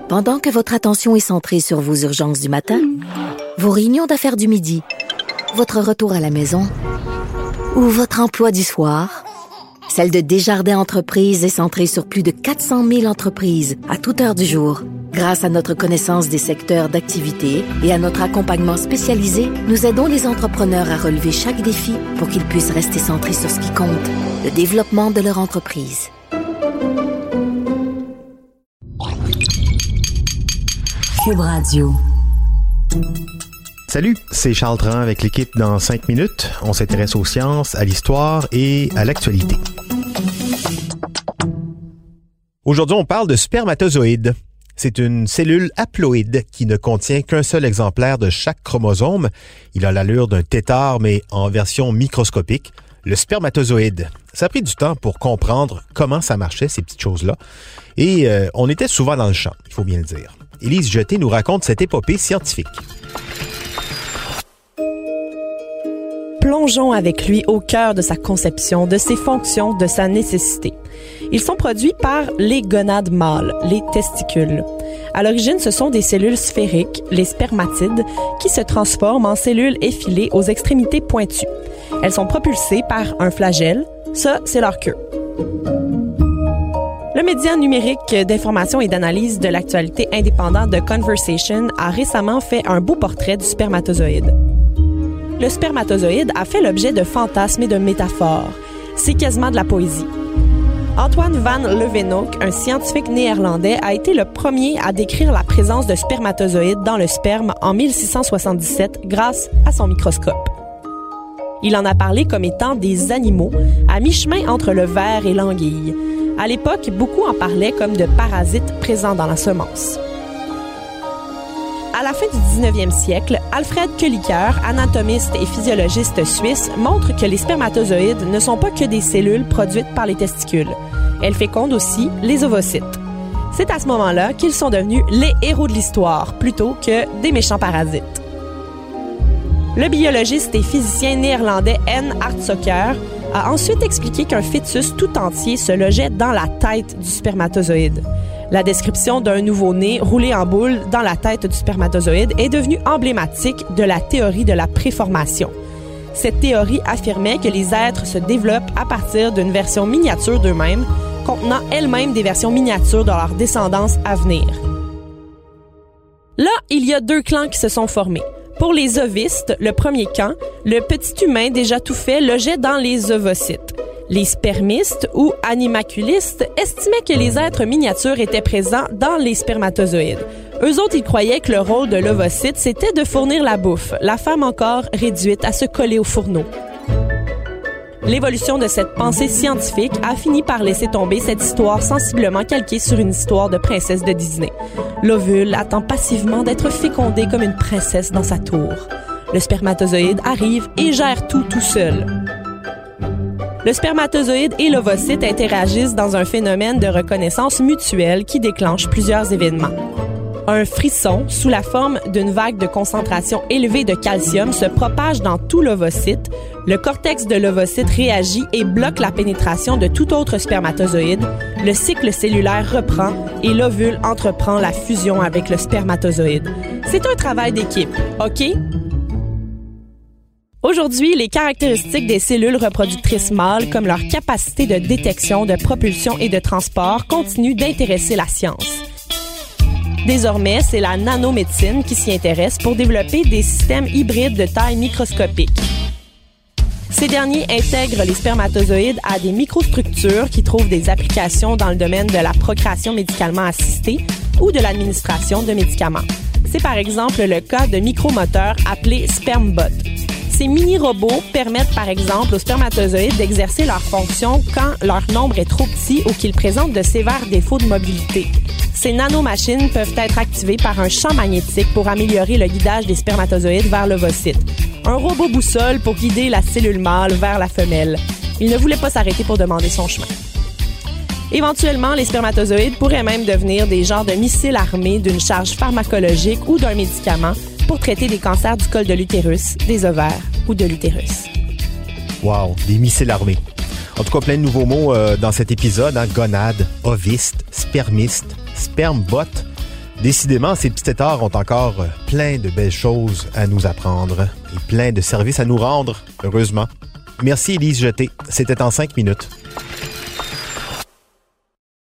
Pendant que votre attention est centrée sur vos urgences du matin, vos réunions d'affaires du midi, votre retour à la maison ou votre emploi du soir, celle de Desjardins Entreprises est centrée sur plus de 400 000 entreprises à toute heure du jour. Grâce à notre connaissance des secteurs d'activité et à notre accompagnement spécialisé, nous aidons les entrepreneurs à relever chaque défi pour qu'ils puissent rester centrés sur ce qui compte, le développement de leur entreprise. Cube Radio. Salut, c'est Charles Tran avec l'équipe dans 5 minutes. On s'intéresse aux sciences, à l'histoire et à l'actualité. Aujourd'hui, on parle de spermatozoïdes. C'est une cellule haploïde qui ne contient qu'un seul exemplaire de chaque chromosome. Il a l'allure d'un tétard, mais en version microscopique. Le spermatozoïde. Ça a pris du temps pour comprendre comment ça marchait, ces petites choses-là. Et on était souvent dans le champ, il faut bien le dire. Élise Jeté nous raconte cette épopée scientifique. Plongeons avec lui au cœur de sa conception, de ses fonctions, de sa nécessité. Ils sont produits par les gonades mâles, les testicules. À l'origine, ce sont des cellules sphériques, les spermatides, qui se transforment en cellules effilées aux extrémités pointues. Elles sont propulsées par un flagelle. Ça, c'est leur queue. Le média numérique d'information et d'analyse de l'actualité indépendant de Conversation a récemment fait un beau portrait du spermatozoïde. Le spermatozoïde a fait l'objet de fantasmes et de métaphores. C'est quasiment de la poésie. Antoine van Leeuwenhoek, un scientifique néerlandais, a été le premier à décrire la présence de spermatozoïdes dans le sperme en 1677 grâce à son microscope. Il en a parlé comme étant des animaux, à mi-chemin entre le ver et l'anguille. À l'époque, beaucoup en parlaient comme de parasites présents dans la semence. À la fin du 19e siècle, Alfred Kölliker, anatomiste et physiologiste suisse, montre que les spermatozoïdes ne sont pas que des cellules produites par les testicules. Elles fécondent aussi les ovocytes. C'est à ce moment-là qu'ils sont devenus les héros de l'histoire, plutôt que des méchants parasites. Le biologiste et physicien néerlandais N. Hartsocker a ensuite expliqué qu'un fœtus tout entier se logeait dans la tête du spermatozoïde. La description d'un nouveau-né roulé en boule dans la tête du spermatozoïde est devenue emblématique de la théorie de la préformation. Cette théorie affirmait que les êtres se développent à partir d'une version miniature d'eux-mêmes, contenant elles-mêmes des versions miniatures de leur descendance à venir. Là, il y a deux clans qui se sont formés. Pour les ovistes, le premier camp, le petit humain déjà tout fait logeait dans les ovocytes. Les spermistes ou animaculistes estimaient que les êtres miniatures étaient présents dans les spermatozoïdes. Eux autres, ils croyaient que le rôle de l'ovocyte, c'était de fournir la bouffe, la femme encore réduite à se coller au fourneau. L'évolution de cette pensée scientifique a fini par laisser tomber cette histoire sensiblement calquée sur une histoire de princesse de Disney. L'ovule attend passivement d'être fécondé comme une princesse dans sa tour. Le spermatozoïde arrive et gère tout seul. Le spermatozoïde et l'ovocyte interagissent dans un phénomène de reconnaissance mutuelle qui déclenche plusieurs événements. Un frisson, sous la forme d'une vague de concentration élevée de calcium, se propage dans tout l'ovocyte. Le cortex de l'ovocyte réagit et bloque la pénétration de tout autre spermatozoïde. Le cycle cellulaire reprend et l'ovule entreprend la fusion avec le spermatozoïde. C'est un travail d'équipe, OK? Aujourd'hui, les caractéristiques des cellules reproductrices mâles, comme leur capacité de détection, de propulsion et de transport, continuent d'intéresser la science. Désormais, c'est la nanomédecine qui s'y intéresse pour développer des systèmes hybrides de taille microscopique. Ces derniers intègrent les spermatozoïdes à des microstructures qui trouvent des applications dans le domaine de la procréation médicalement assistée ou de l'administration de médicaments. C'est par exemple le cas de micromoteurs appelés SpermBot. Ces mini-robots permettent par exemple aux spermatozoïdes d'exercer leurs fonctions quand leur nombre est trop petit ou qu'ils présentent de sévères défauts de mobilité. Ces nanomachines peuvent être activées par un champ magnétique pour améliorer le guidage des spermatozoïdes vers l'ovocyte. Un robot boussole pour guider la cellule mâle vers la femelle. Il ne voulait pas s'arrêter pour demander son chemin. Éventuellement, les spermatozoïdes pourraient même devenir des genres de missiles armés d'une charge pharmacologique ou d'un médicament pour traiter des cancers du col de l'utérus, des ovaires ou de l'utérus. Wow, des missiles armés. En tout cas, plein de nouveaux mots dans cet épisode. Gonade, oviste, spermiste, SpermBot. Décidément, ces petits têtards ont encore plein de belles choses à nous apprendre et plein de services à nous rendre, heureusement. Merci Élise Jeté, c'était en 5 minutes.